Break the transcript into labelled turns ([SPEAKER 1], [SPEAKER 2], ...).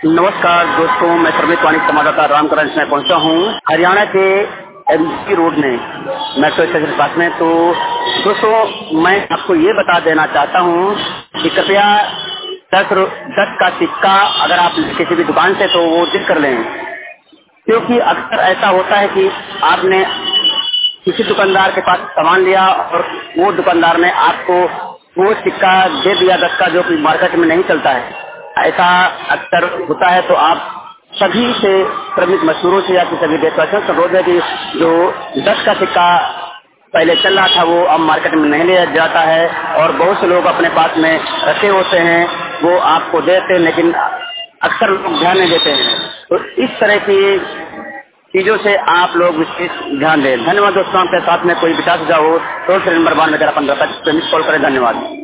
[SPEAKER 1] नमस्कार दोस्तों, मैं सर्विस वाणी संवाददाता रामकरंज में पहुंचा हूं हरियाणा के एमजी रोड में मेट्रो स्टेशन के पास में। तो दोस्तों, मैं आपको ये बता देना चाहता हूं कि कृपया 10 का सिक्का अगर आप किसी भी दुकान से तो वो दिल कर लें, क्योंकि अक्सर ऐसा होता है कि आपने किसी दुकानदार के पास सामान लिया और वो दुकानदार ने आपको वो सिक्का दे दिया 10 का, जो कि मार्केट में नहीं चलता है। ऐसा अक्सर होता है। तो आप सभी से प्रमुख मशहूरों से या सभी देशवासियों से अनुरोध है कि जो 10 का सिक्का पहले चल रहा था वो अब मार्केट में नहीं लिया जाता है, और बहुत से लोग अपने पास में रखे होते हैं, वो आपको देते हैं, लेकिन अक्सर लोग ध्यान नहीं देते हैं। तो इस तरह की चीजों से आप लोग विशेष ध्यान दें। धन्यवाद दोस्तों। आपके साथ में कोई विचार सुझाव हो तो टोल फ्री नंबर 92 15 तक मिस कॉल करें। धन्यवाद।